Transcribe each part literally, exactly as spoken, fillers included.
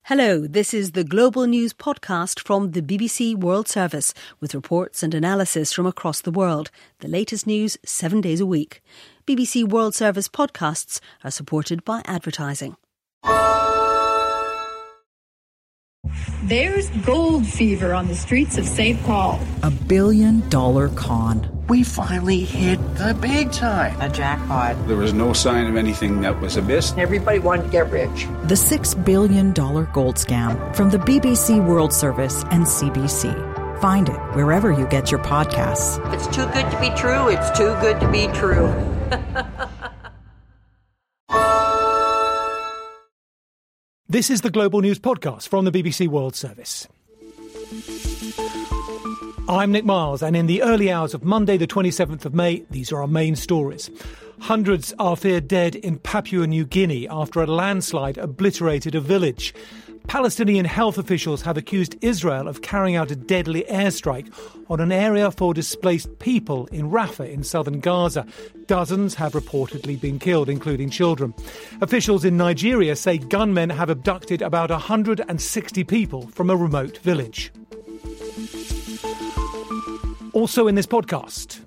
Hello, this is the Global News podcast from the B B C World Service with reports and analysis from across the world. The latest news seven days a week. B B C World Service podcasts are supported by advertising. There's gold fever on the streets of Saint Paul. A billion dollar con. We finally hit the big time. A jackpot. There was no sign of anything that was amiss. Everybody wanted to get rich. The six billion dollar gold scam from the B B C World Service and C B C. Find it wherever you get your podcasts. If it's too good to be true, it's too good to be true. This is the Global News podcast from the B B C World Service. I'm Nick Miles, and in the early hours of Monday, the twenty-seventh of May, these are our main stories. Hundreds are feared dead in Papua New Guinea after a landslide obliterated a village. Palestinian health officials have accused Israel of carrying out a deadly airstrike on an area for displaced people in Rafah in southern Gaza. Dozens have reportedly been killed, including children. Officials in Nigeria say gunmen have abducted about one hundred sixty people from a remote village. Also in this podcast.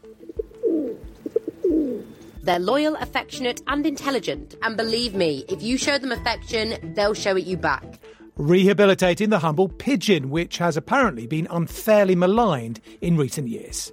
They're loyal, affectionate and intelligent. And believe me, if you show them affection, they'll show it you back. Rehabilitating the humble pigeon, which has apparently been unfairly maligned in recent years.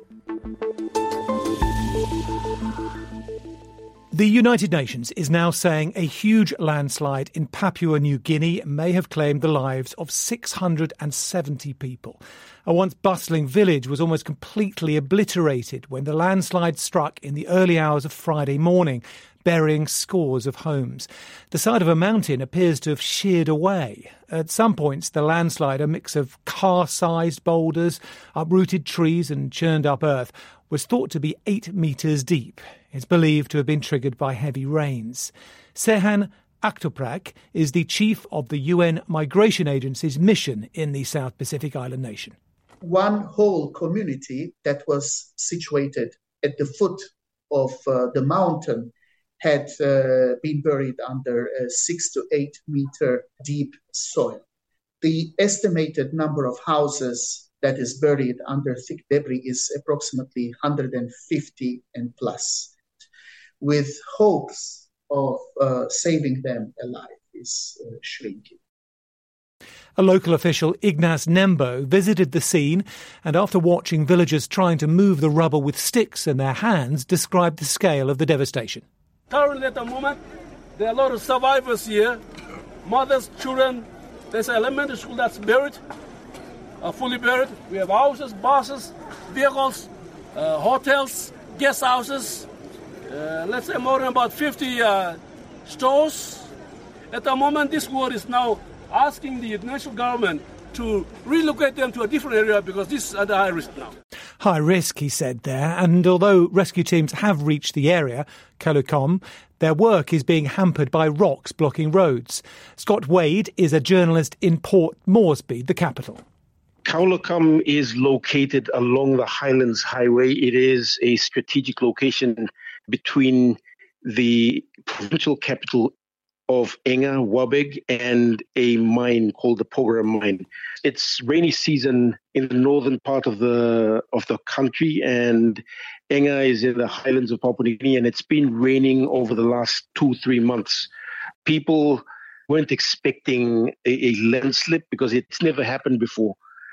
The United Nations is now saying a huge landslide in Papua New Guinea may have claimed the lives of six hundred seventy people. A once bustling village was almost completely obliterated when the landslide struck in the early hours of Friday morning, burying scores of homes. The side of a mountain appears to have sheared away. At some points, the landslide, a mix of car-sized boulders, uprooted trees and churned-up earth, was thought to be eight metres deep. It's believed to have been triggered by heavy rains. Sehan Aktoprak is the chief of the U N Migration Agency's mission in the South Pacific island nation. One whole community that was situated at the foot of uh, the mountain had uh, been buried under a six to eight meter deep soil. The estimated number of houses that is buried under thick debris is approximately one hundred fifty and plus, with hopes of uh, saving them alive is uh, shrinking. A local official, Ignace Nembo, visited the scene and after watching villagers trying to move the rubble with sticks in their hands, described the scale of the devastation. Currently at the moment, there are a lot of survivors here, mothers, children. There's an elementary school that's buried, uh, fully buried. We have houses, buses, vehicles, uh, hotels, guest houses. Uh, let's say more than about fifty uh, stores. At the moment, this war is now asking the national government to relocate them to a different area because this is under high risk now. High risk, he said there, and although rescue teams have reached the area, Kalukom, their work is being hampered by rocks blocking roads. Scott Wade is a journalist in Port Moresby, the capital. Kalukom is located along the Highlands Highway. It is a strategic location between the provincial capital of Enga, Wabeg, and a mine called the Porgera mine. It's rainy season in the northern part of the of the country, and Enga is in the highlands of Papua New Guinea, and it's been raining over the last two, three months. People weren't expecting a, a landslip because it's never happened before.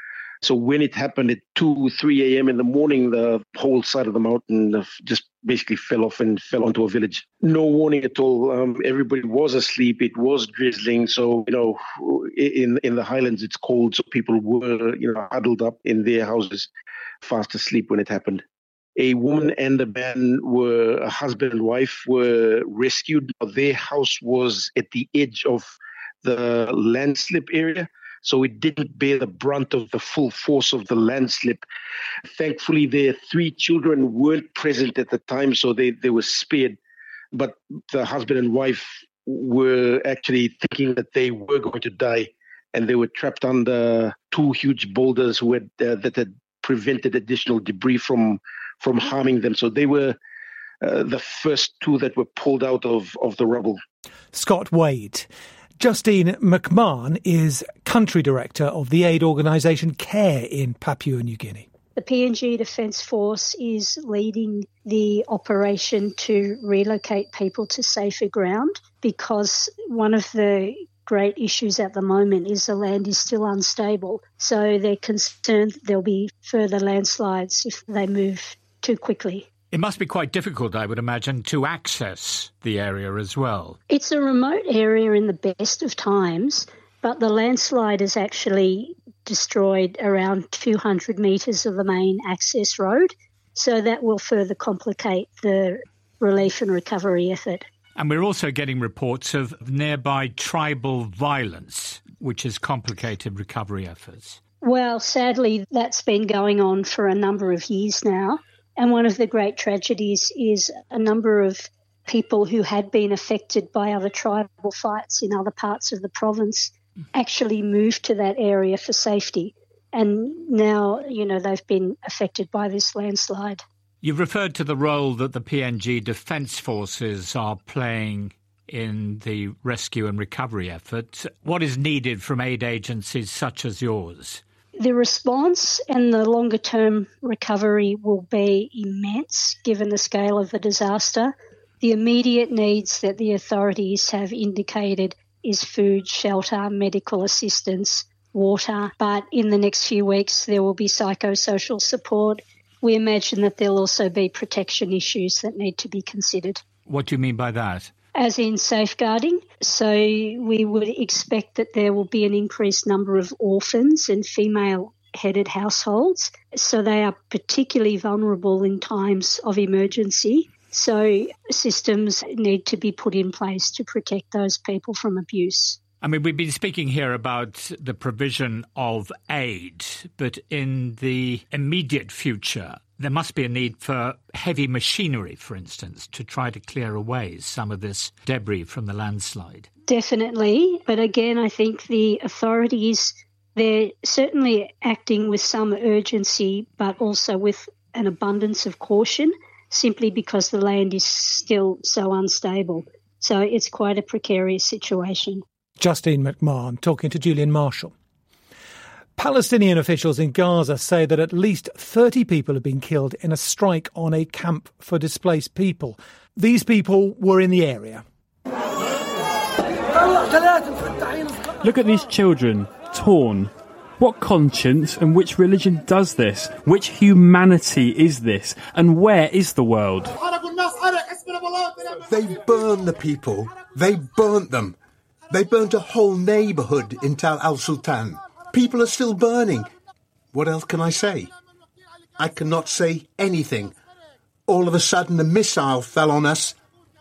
So when it happened at two, three a.m. in the morning, the whole side of the mountain just basically fell off and fell onto a village. No warning at all. Um, everybody was asleep. It was drizzling. So, you know, in in the highlands, it's cold. So people were, you know, huddled up in their houses, fast asleep when it happened. A woman and a man were, a husband and wife were rescued. Their house was at the edge of the landslip area. So it didn't bear the brunt of the full force of the landslip. Thankfully, their three children weren't present at the time, so they, they were spared. But the husband and wife were actually thinking that they were going to die, and they were trapped under two huge boulders who had, uh, that had prevented additional debris from, from harming them. So they were uh, the first two that were pulled out of, of the rubble. Scott Wade. Justine McMahon is country director of the aid organisation CARE in Papua New Guinea. The P N G Defence Force is leading the operation to relocate people to safer ground, because one of the great issues at the moment is the land is still unstable. So they're concerned there'll be further landslides if they move too quickly. It must be quite difficult, I would imagine, to access the area as well. It's a remote area in the best of times, but the landslide has actually destroyed around two hundred metres of the main access road, so that will further complicate the relief and recovery effort. And we're also getting reports of nearby tribal violence, which has complicated recovery efforts. Well, sadly, that's been going on for a number of years now. And one of the great tragedies is a number of people who had been affected by other tribal fights in other parts of the province actually moved to that area for safety. And now, you know, they've been affected by this landslide. You've referred to the role that the P N G Defence Forces are playing in the rescue and recovery effort. What is needed from aid agencies such as yours? The response and the longer-term recovery will be immense, given the scale of the disaster. The immediate needs that the authorities have indicated is food, shelter, medical assistance, water. But in the next few weeks, there will be psychosocial support. We imagine that there'll also be protection issues that need to be considered. What do you mean by that? As in safeguarding. So we would expect that there will be an increased number of orphans and female-headed households. So they are particularly vulnerable in times of emergency. So systems need to be put in place to protect those people from abuse. I mean, we've been speaking here about the provision of aid, but in the immediate future, there must be a need for heavy machinery, for instance, to try to clear away some of this debris from the landslide. Definitely. But again, I think the authorities, they're certainly acting with some urgency, but also with an abundance of caution, simply because the land is still so unstable. So it's quite a precarious situation. Justine McMahon talking to Julian Marshall. Palestinian officials in Gaza say that at least thirty people have been killed in a strike on a camp for displaced people. These people were in the area. Look at these children, torn. What conscience and which religion does this? Which humanity is this? And where is the world? They burned the people. They burnt them. They burnt a whole neighbourhood in Tal al-Sultan. People are still burning. What else can I say? I cannot say anything. All of a sudden a missile fell on us.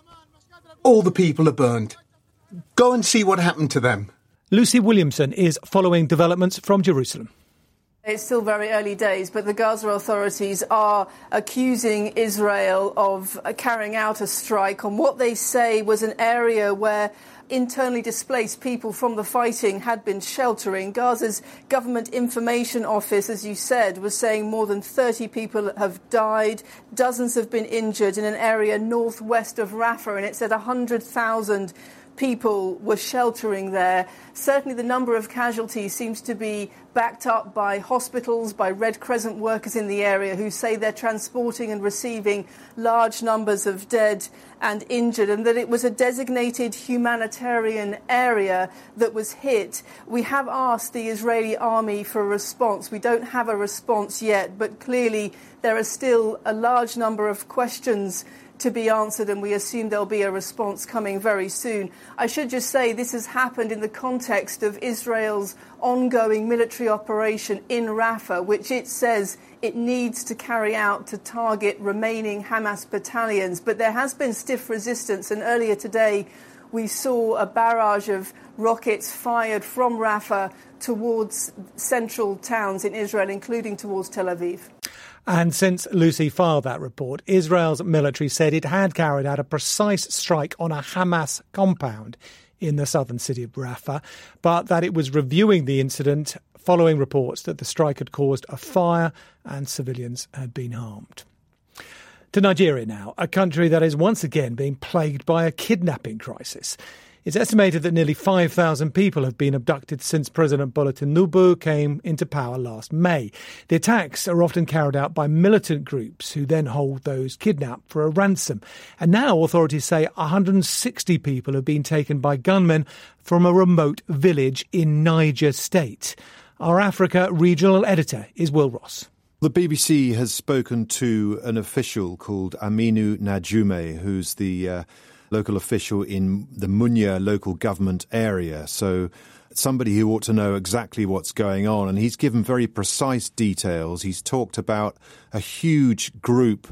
All the people are burned. Go and see what happened to them. Lucy Williamson is following developments from Jerusalem. It's still very early days, but the Gaza authorities are accusing Israel of carrying out a strike on what they say was an area where internally displaced people from the fighting had been sheltering. Gaza's Government Information Office, as you said, was saying more than thirty people have died, dozens have been injured in an area northwest of Rafah, and it said one hundred thousand people were sheltering there. Certainly the number of casualties seems to be backed up by hospitals, by Red Crescent workers in the area who say they're transporting and receiving large numbers of dead and injured, and that it was a designated humanitarian area that was hit. We have asked the Israeli army for a response. We don't have a response yet, but clearly there are still a large number of questions to be answered, and we assume there'll be a response coming very soon. I should just say this has happened in the context of Israel's ongoing military operation in Rafah, which it says it needs to carry out to target remaining Hamas battalions. But there has been stiff resistance, and earlier today we saw a barrage of rockets fired from Rafah towards central towns in Israel, including towards Tel Aviv. And since Lucy filed that report, Israel's military said it had carried out a precise strike on a Hamas compound in the southern city of Rafah, but that it was reviewing the incident following reports that the strike had caused a fire and civilians had been harmed. To Nigeria now, a country that is once again being plagued by a kidnapping crisis. It's estimated that nearly five thousand people have been abducted since President Bola Tinubu came into power last May. The attacks are often carried out by militant groups who then hold those kidnapped for a ransom. And now authorities say one hundred sixty people have been taken by gunmen from a remote village in Niger State. Our Africa regional editor is Will Ross. The B B C has spoken to an official called Aminu Najume, who's the uh, local official in the Munya local government area. So somebody who ought to know exactly what's going on. And he's given very precise details. He's talked about a huge group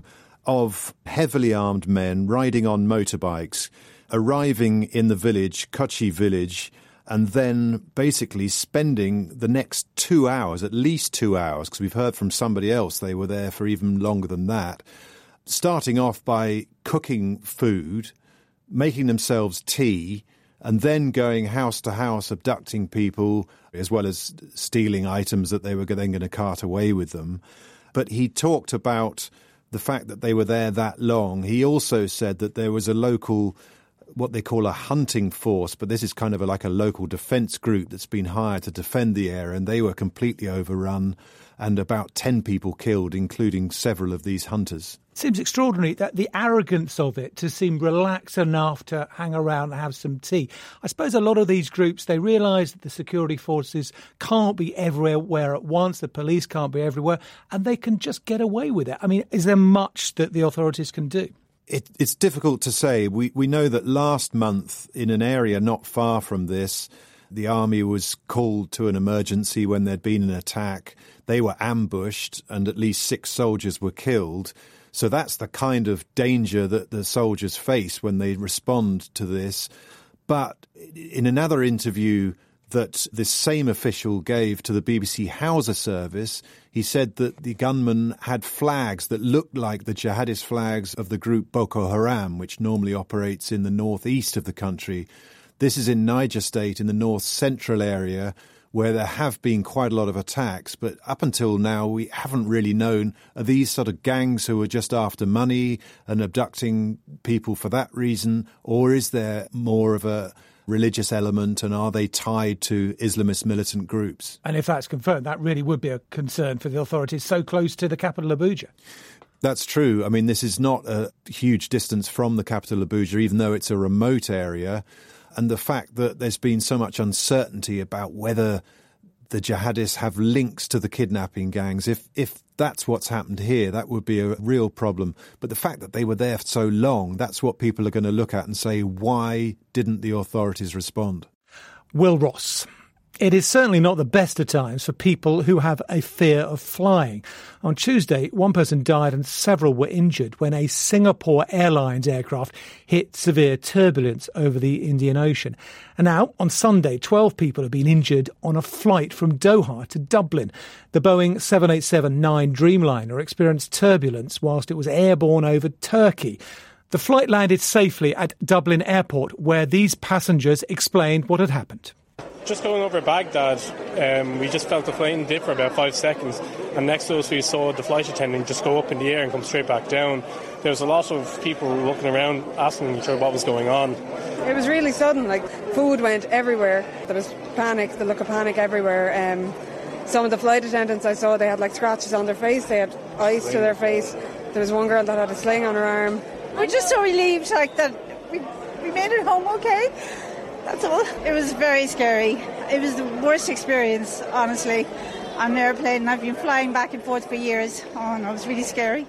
of heavily armed men riding on motorbikes, arriving in the village, Kochi village, and then basically spending the next two hours, at least two hours, because we've heard from somebody else they were there for even longer than that, starting off by cooking food, making themselves tea, and then going house to house, abducting people, as well as stealing items that they were then going to cart away with them. But he talked about the fact that they were there that long. He also said that there was a local, what they call a hunting force, but this is kind of a, like a local defence group that's been hired to defend the area, and they were completely overrun and about ten people killed, including several of these hunters. It seems extraordinary that the arrogance of it to seem relaxed enough to hang around and have some tea. I suppose a lot of these groups, they realise that the security forces can't be everywhere at once, the police can't be everywhere, and they can just get away with it. I mean, is there much that the authorities can do? It, it's difficult to say. We, we know that last month, in an area not far from this, the army was called to an emergency when there'd been an attack. They were ambushed and at least six soldiers were killed. So that's the kind of danger that the soldiers face when they respond to this. But in another interview that this same official gave to the B B C Hausa service, he said that the gunmen had flags that looked like the jihadist flags of the group Boko Haram, which normally operates in the northeast of the country. This is in Niger State, in the north central area, where there have been quite a lot of attacks. But up until now, we haven't really known, are these sort of gangs who are just after money and abducting people for that reason, or is there more of a religious element, and are they tied to Islamist militant groups? And if that's confirmed, that really would be a concern for the authorities so close to the capital, Abuja. That's true. I mean, this is not a huge distance from the capital, Abuja, even though it's a remote area. And the fact that there's been so much uncertainty about whether the jihadists have links to the kidnapping gangs, if if that's what's happened here, that would be a real problem. But the fact that they were there for so long, that's what people are going to look at and say, why didn't the authorities respond? Will Ross. It is certainly not the best of times for people who have a fear of flying. On Tuesday, one person died and several were injured when a Singapore Airlines aircraft hit severe turbulence over the Indian Ocean. And now, on Sunday, twelve people have been injured on a flight from Doha to Dublin. The Boeing seven eighty-seven nine Dreamliner experienced turbulence whilst it was airborne over Turkey. The flight landed safely at Dublin Airport, where these passengers explained what had happened. Just going over Baghdad, um, we just felt the plane dip for about five seconds, and next to us we saw the flight attendant just go up in the air and come straight back down. There was a lot of people looking around, asking each other what was going on. It was really sudden, like food went everywhere. There was panic, the look of panic everywhere. Um, some of the flight attendants I saw, they had like scratches on their face, they had ice to their face. There was one girl that had a sling on her arm. We're just so relieved like that we, we made it home okay. That's all. It was very scary. It was the worst experience, honestly, on an airplane. I've been flying back and forth for years. Oh, no, it was really scary.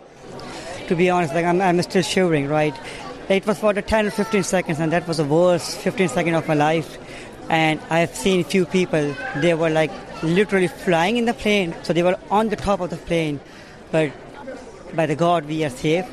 To be honest, like I'm, I'm still shivering, right? It was for the ten or fifteen seconds, and that was the worst fifteen seconds of my life. And I've seen a few people, they were like literally flying in the plane, so they were on the top of the plane. But by the God, we are safe.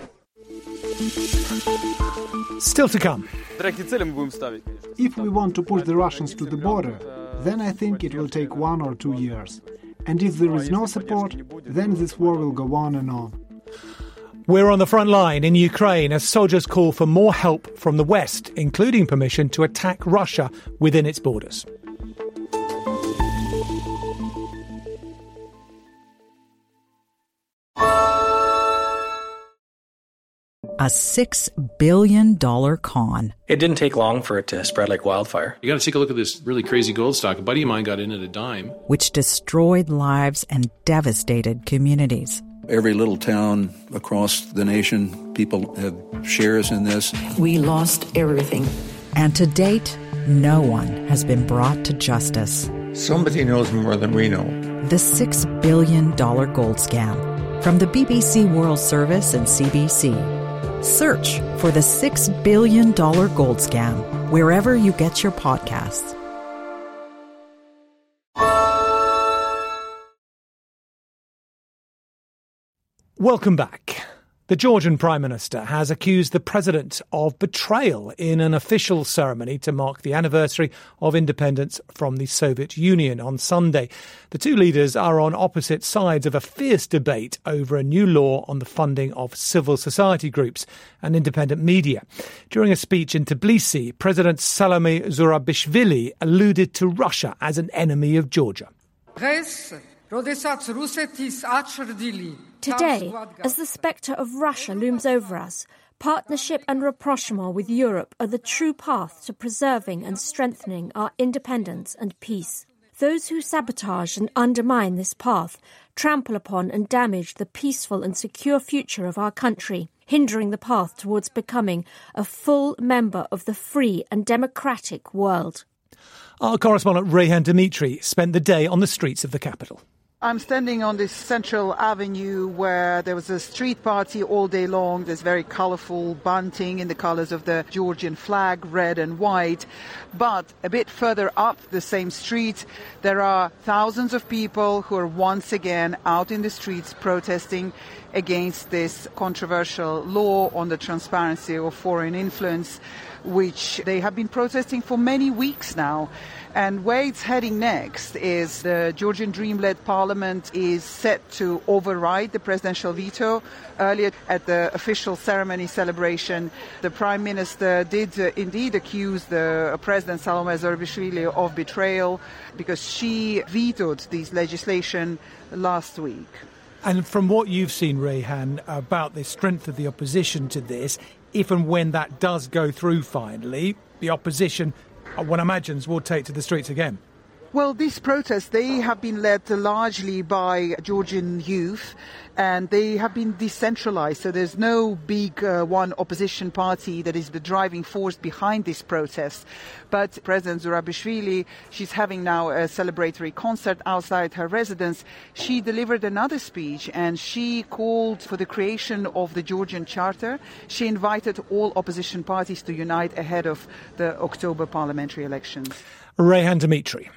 Still to come. If we want to push the Russians to the border, then I think it will take one or two years. And if there is no support, then this war will go on and on. We're on the front line in Ukraine as soldiers call for more help from the West, including permission to attack Russia within its borders. a six billion dollars con. It didn't take long for it to spread like wildfire. You got to take a look at this really crazy gold stock. A buddy of mine got in at a dime. Which destroyed lives and devastated communities. Every little town across the nation, people have shares in this. We lost everything. And to date, no one has been brought to justice. Somebody knows more than we know. The six billion dollars gold scam. From the B B C World Service and C B C. Search for the six billion dollars gold scam wherever you get your podcasts. Welcome back. The Georgian Prime Minister has accused the president of betrayal in an official ceremony to mark the anniversary of independence from the Soviet Union on Sunday. The two leaders are on opposite sides of a fierce debate over a new law on the funding of civil society groups and independent media. During a speech in Tbilisi, President Salome Zurabishvili alluded to Russia as an enemy of Georgia. Today, as the spectre of Russia looms over us, partnership and rapprochement with Europe are the true path to preserving and strengthening our independence and peace. Those who sabotage and undermine this path trample upon and damage the peaceful and secure future of our country, hindering the path towards becoming a full member of the free and democratic world. Our correspondent Rayhan Dimitri spent the day on the streets of the capital. I'm standing on this central avenue where there was a street party all day long. There's very colourful bunting in the colours of the Georgian flag, red and white. But a bit further up the same street, there are thousands of people who are once again out in the streets protesting against this controversial law on the transparency of foreign influence, which they have been protesting for many weeks now. And where it's heading next is the Georgian Dream-led parliament is set to override the presidential veto. Earlier at the official ceremony celebration, the Prime Minister did uh, indeed accuse the uh, President Salome Zurabishvili of betrayal because she vetoed this legislation last week. And from what you've seen, Rayhan, about the strength of the opposition to this, if and when that does go through finally, the opposition, one imagines, will take to the streets again. Well, these protests, they have been led largely by Georgian youth, and they have been decentralized. So there's no big uh, one opposition party that is the driving force behind this protest. But President Zurabishvili, she's having now a celebratory concert outside her residence. She delivered another speech, and she called for the creation of the Georgian Charter. She invited all opposition parties to unite ahead of the October parliamentary elections. Rayhan Dimitri.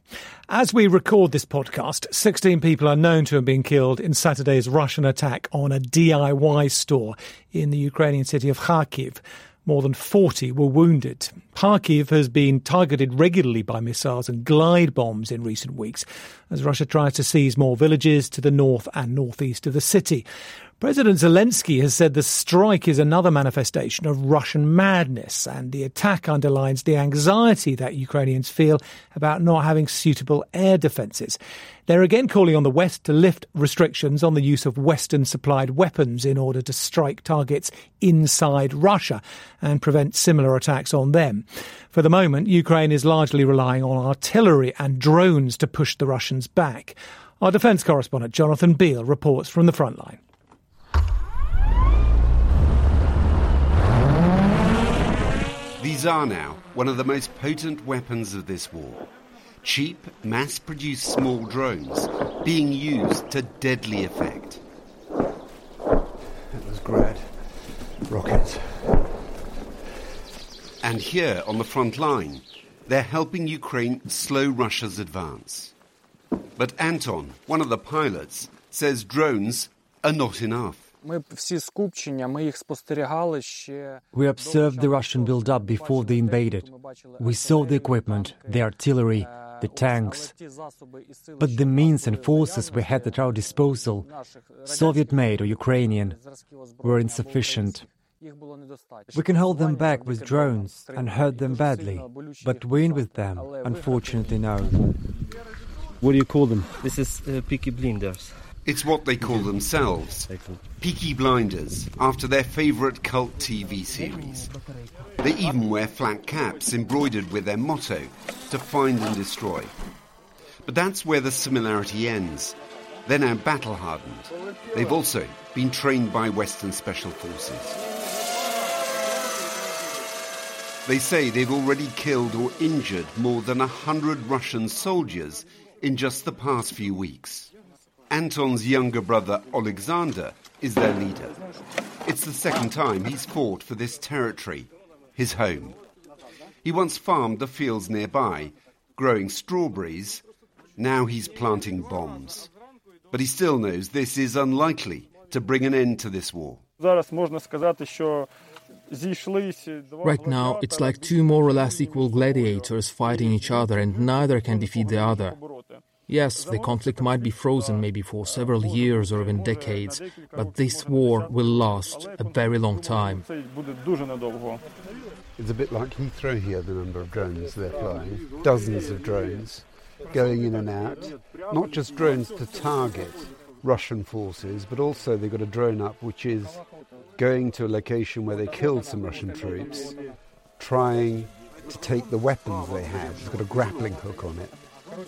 As we record this podcast, sixteen people are known to have been killed in Saturday's Russian attack on a D I Y store in the Ukrainian city of Kharkiv. More than forty were wounded. Kharkiv has been targeted regularly by missiles and glide bombs in recent weeks as Russia tries to seize more villages to the north and northeast of the city. President Zelensky has said the strike is another manifestation of Russian madness, and the attack underlines the anxiety that Ukrainians feel about not having suitable air defences. They're again calling on the West to lift restrictions on the use of Western-supplied weapons in order to strike targets inside Russia and prevent similar attacks on them. For the moment, Ukraine is largely relying on artillery and drones to push the Russians back. Our defence correspondent Jonathan Beale reports from the front line. These are now one of the most potent weapons of this war. Cheap, mass-produced small drones being used to deadly effect. It was Grad. Rockets. And here on the front line, they're helping Ukraine slow Russia's advance. But Anton, one of the pilots, says drones are not enough. We observed the Russian build-up before they invaded. We saw the equipment, the artillery, the tanks. But the means and forces we had at our disposal, Soviet-made or Ukrainian, were insufficient. We can hold them back with drones and hurt them badly, but win with them, unfortunately, no. What do you call them? This is uh, P K blinders. It's what they call themselves, Peaky Blinders, after their favourite cult T V series. They even wear flat caps embroidered with their motto, to find and destroy. But that's where the similarity ends. They're now battle-hardened. They've also been trained by Western Special Forces. They say they've already killed or injured more than a hundred Russian soldiers in just the past few weeks. Anton's younger brother, Alexander, is their leader. It's the second time he's fought for this territory, his home. He once farmed the fields nearby, growing strawberries. Now he's planting bombs. But he still knows this is unlikely to bring an end to this war. Right now, it's like two more or less equal gladiators fighting each other, and neither can defeat the other. Yes, the conflict might be frozen maybe for several years or even decades, but this war will last a very long time. It's a bit like Heathrow here, the number of drones they're flying. Dozens of drones going in and out. Not just drones to target Russian forces, but also they've got a drone up which is going to a location where they killed some Russian troops, trying to take the weapons they had. It's got a grappling hook on it.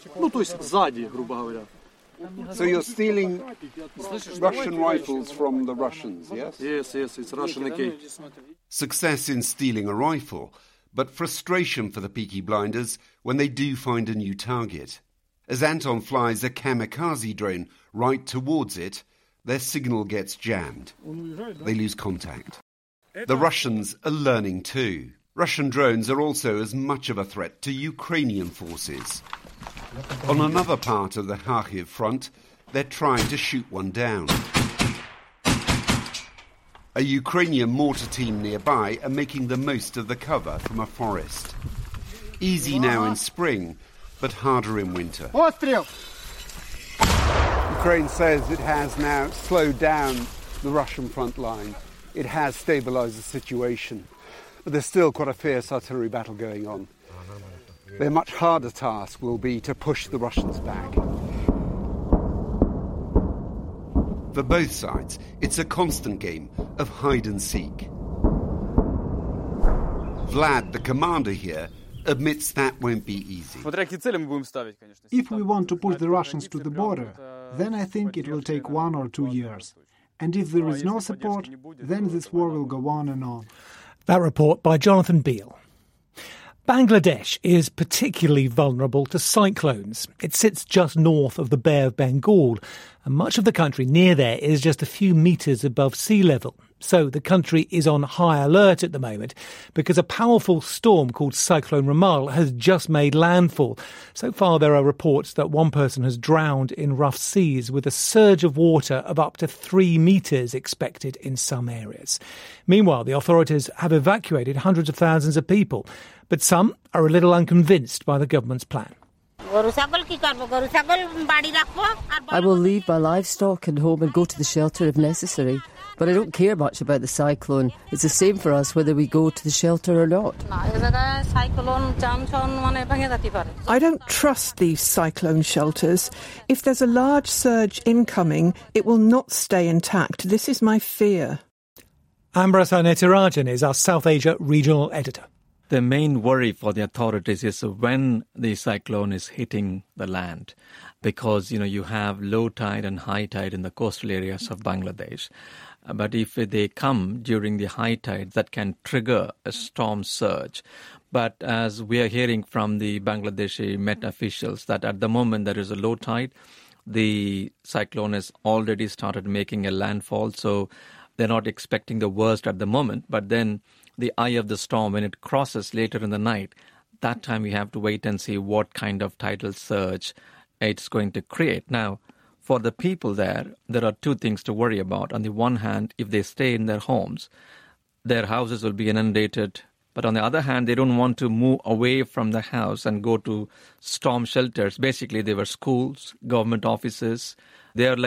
So you're stealing Russian rifles from the Russians, yes? Yes, yes, it's Russian A K. Success in stealing a rifle, but frustration for the Peaky Blinders when they do find a new target. As Anton flies a kamikaze drone right towards it, their signal gets jammed. They lose contact. The Russians are learning too. Russian drones are also as much of a threat to Ukrainian forces. On another part of the Kharkiv front, they're trying to shoot one down. A Ukrainian mortar team nearby are making the most of the cover from a forest. Easy now in spring, but harder in winter. Ukraine says it has now slowed down the Russian front line. It has stabilised the situation. But there's still quite a fierce artillery battle going on. Their much harder task will be to push the Russians back. For both sides, it's a constant game of hide and seek. Vlad, the commander here, admits that won't be easy. If we want to push the Russians to the border, then I think it will take one or two years. And if there is no support, then this war will go on and on. That report by Jonathan Beale. Bangladesh is particularly vulnerable to cyclones. It sits just north of the Bay of Bengal, and much of the country near there is just a few metres above sea level. So the country is on high alert at the moment because a powerful storm called Cyclone Ramal has just made landfall. So far there are reports that one person has drowned in rough seas, with a surge of water of up to three metres expected in some areas. Meanwhile, the authorities have evacuated hundreds of thousands of people, but some are a little unconvinced by the government's plan. I will leave my livestock and home and go to the shelter if necessary. But I don't care much about the cyclone. It's the same for us whether we go to the shelter or not. I don't trust these cyclone shelters. If there's a large surge incoming, it will not stay intact. This is my fear. Ambrasa Netirajan is our South Asia regional editor. The main worry for the authorities is when the cyclone is hitting the land, because, you know, you have low tide and high tide in the coastal areas of Bangladesh. But if they come during the high tide, that can trigger a storm surge. But as we are hearing from the Bangladeshi Met officials, that at the moment there is a low tide, the cyclone has already started making a landfall, so they're not expecting the worst at the moment. But then the eye of the storm, when it crosses later in the night, that time we have to wait and see what kind of tidal surge it's going to create. Now, for the people there, there are two things to worry about. On the one hand, if they stay in their homes, their houses will be inundated. But on the other hand, they don't want to move away from the house and go to storm shelters. Basically, they were schools, government offices. They are like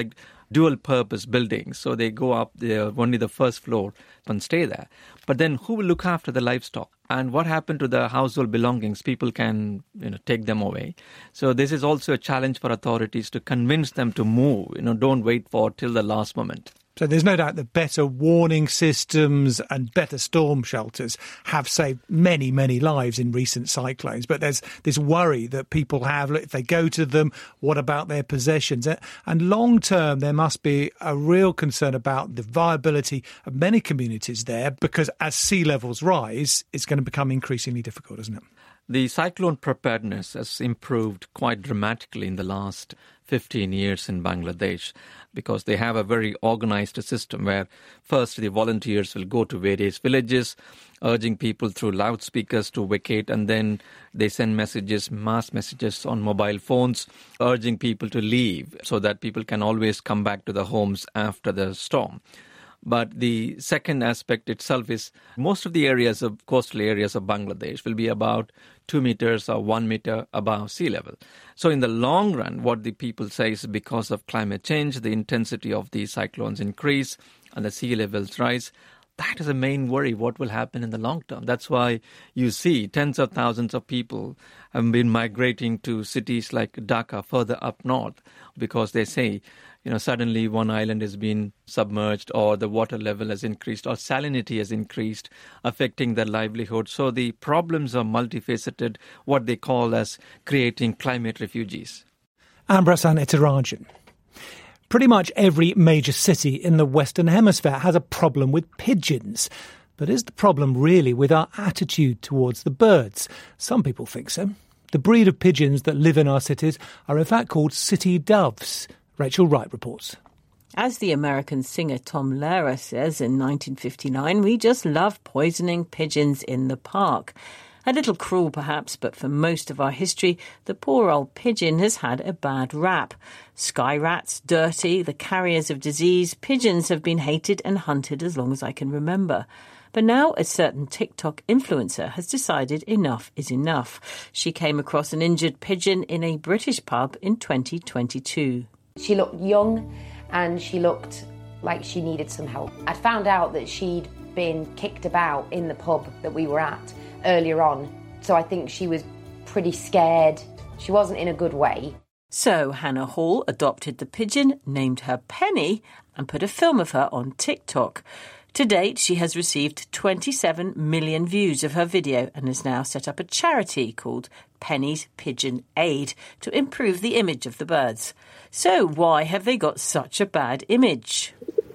dual-purpose buildings. So they go up there, only the first floor and stay there. But then who will look after the livestock? And what happened to the household belongings? People can, you know, take them away. So this is also a challenge for authorities to convince them to move. You know, don't wait for till the last moment. So there's no doubt that better warning systems and better storm shelters have saved many, many lives in recent cyclones. But there's this worry that people have, if they go to them, what about their possessions? And long term, there must be a real concern about the viability of many communities there, because as sea levels rise, it's going to become increasingly difficult, isn't it? The cyclone preparedness has improved quite dramatically in the last fifteen years in Bangladesh, because they have a very organized system where first the volunteers will go to various villages, urging people through loudspeakers to vacate, and then they send messages, mass messages on mobile phones, urging people to leave so that people can always come back to their homes after the storm. But the second aspect itself is most of the areas of coastal areas of Bangladesh will be about two meters or one meter above sea level. So in the long run, what the people say is because of climate change, the intensity of the cyclones increase and the sea levels rise. That is the main worry, what will happen in the long term. That's why you see tens of thousands of people have been migrating to cities like Dhaka further up north, because they say, you know, suddenly one island has been submerged, or the water level has increased, or salinity has increased, affecting their livelihood. So the problems are multifaceted, what they call as creating climate refugees. Ambrasan Ethirajan. Pretty much every major city in the Western Hemisphere has a problem with pigeons. But is the problem really with our attitude towards the birds? Some people think so. The breed of pigeons that live in our cities are in fact called city doves. Rachel Wright reports. As the American singer Tom Lehrer says in nineteen fifty-nine, we just love poisoning pigeons in the park. A little cruel perhaps, but for most of our history, the poor old pigeon has had a bad rap. Sky rats, dirty, the carriers of disease, pigeons have been hated and hunted as long as I can remember. But now a certain TikTok influencer has decided enough is enough. She came across an injured pigeon in a British pub in twenty twenty-two. She looked young and she looked like she needed some help. I'd found out that she'd been kicked about in the pub that we were at earlier on, so I think she was pretty scared. She wasn't in a good way. So Hannah Hall adopted the pigeon, named her Penny, and put a film of her on TikTok. To date, she has received twenty-seven million views of her video and has now set up a charity called Penny's Pigeon Aid to improve the image of the birds. So why have they got such a bad image?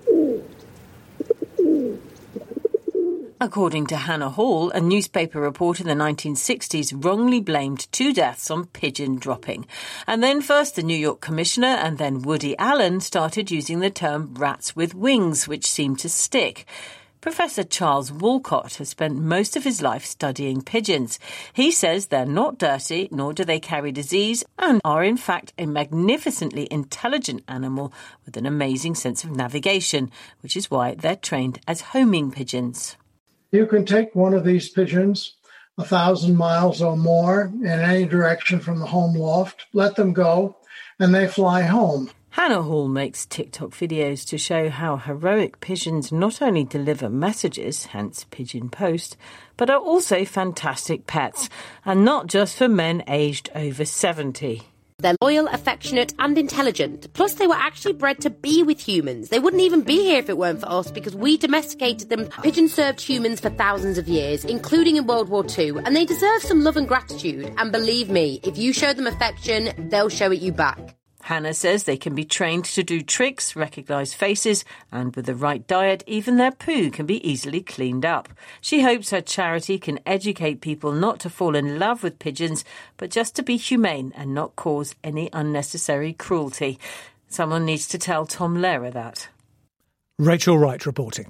According to Hannah Hall, a newspaper report in the nineteen sixties wrongly blamed two deaths on pigeon dropping. And then first the New York Commissioner and then Woody Allen started using the term rats with wings, which seemed to stick. Professor Charles Walcott has spent most of his life studying pigeons. He says they're not dirty, nor do they carry disease, and are in fact a magnificently intelligent animal with an amazing sense of navigation, which is why they're trained as homing pigeons. You can take one of these pigeons a thousand miles or more in any direction from the home loft, let them go, and they fly home. Hannah Hall makes TikTok videos to show how heroic pigeons not only deliver messages, hence Pigeon Post, but are also fantastic pets, and not just for men aged over seventy. They're loyal, affectionate and intelligent. Plus, they were actually bred to be with humans. They wouldn't even be here if it weren't for us, because we domesticated them. Pigeons served humans for thousands of years, including in World War Two, and they deserve some love and gratitude. And believe me, if you show them affection, they'll show it you back. Hannah says they can be trained to do tricks, recognise faces, and with the right diet, even their poo can be easily cleaned up. She hopes her charity can educate people not to fall in love with pigeons, but just to be humane and not cause any unnecessary cruelty. Someone needs to tell Tom Lehrer that. Rachel Wright reporting.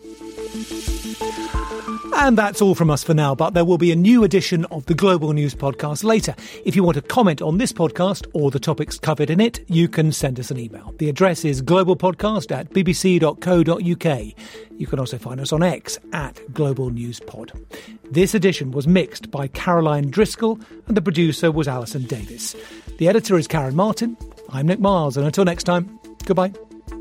And that's all from us for now, but there will be a new edition of the Global News Podcast later. If you want to comment on this podcast or the topics covered in it, you can send us an email. The address is globalpodcast at bbc dot co dot uk. You can also find us on X at Global News Pod. This edition was mixed by Caroline Driscoll and the producer was Alison Davis. The editor is Karen Martin. I'm Nick Miles, and until next time, goodbye.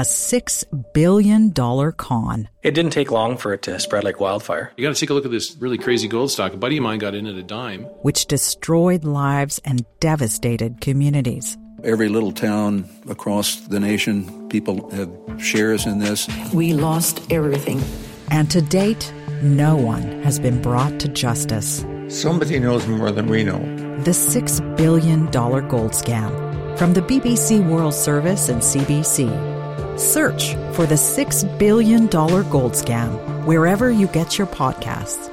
a six billion dollars con. It didn't take long for it to spread like wildfire. You got to take a look at this really crazy gold stock. A buddy of mine got in at a dime. Which destroyed lives and devastated communities. Every little town across the nation, people have shares in this. We lost everything. And to date, no one has been brought to justice. Somebody knows more than we know. The six billion dollars gold scam. From the B B C World Service and C B C. Search for the six billion dollars gold scam wherever you get your podcasts.